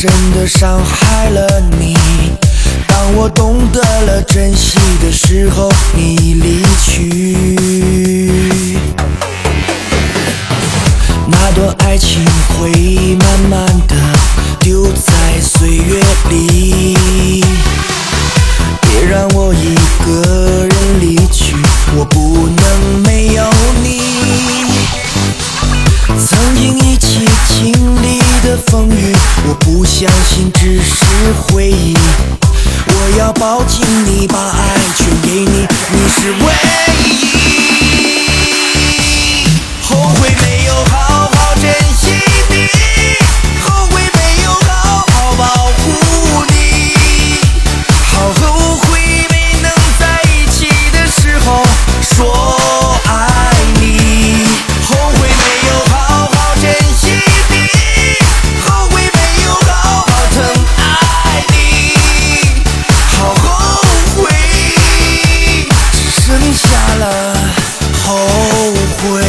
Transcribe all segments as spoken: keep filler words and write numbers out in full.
深地伤害了你。当我懂得了珍惜的时候，你已离去。那段爱情会慢慢地丢在岁月里，别让我一个人离去，我不能没有你。曾经一起经历的风雨，我不相信只是回忆。我要抱紧你，把爱全给你，你是唯一。后悔没有好好珍惜你，后悔没有好好保护你，好后悔没能在一起的时候说爱你。后悔没有好好珍惜你，后悔没有好好疼爱你，好后悔，只剩下了后悔。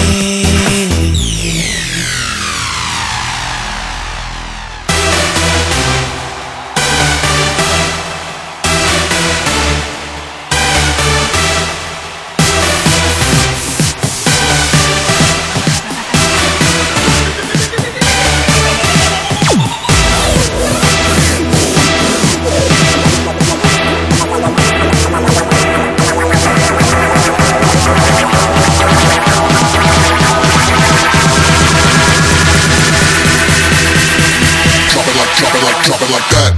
Drop it like that.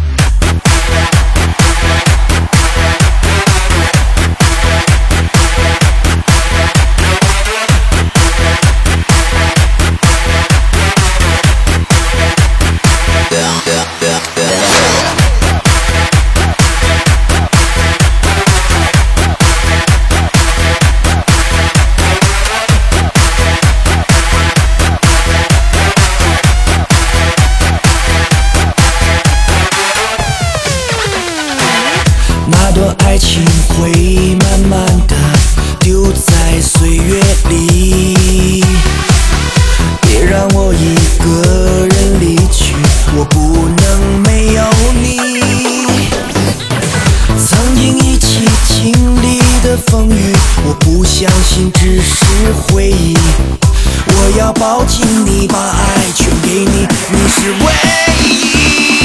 那段爱情会慢慢地丢在岁月里，别让我一个人离去，我不能没有你。曾经一起经历的风雨，我不相信只是回忆。我要抱紧你，把爱全给你，你是唯一。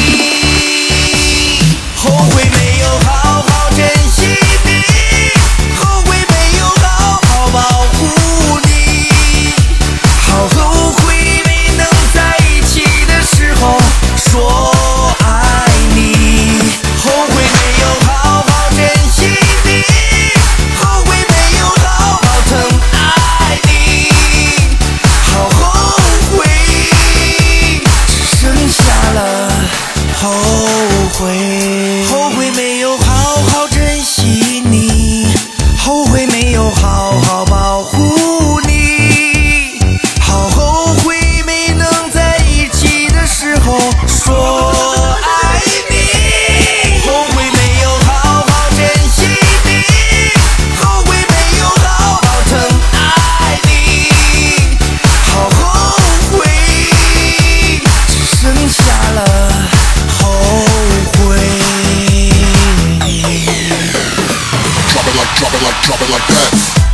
后悔没有好好珍惜你，后悔没有好好保护你，好后悔没能在一起的时候说爱你。后悔没有好好珍惜你，后悔没有好好疼爱你，好后悔，只剩下了后悔。后悔没有好好珍惜你，后悔没有好好保护你，好后悔没能在一起的时候说爱你。后悔没有好好珍惜你，后悔没有好好疼爱你，好后悔，只剩下了后悔。 Drop it like, drop it like, drop it like that.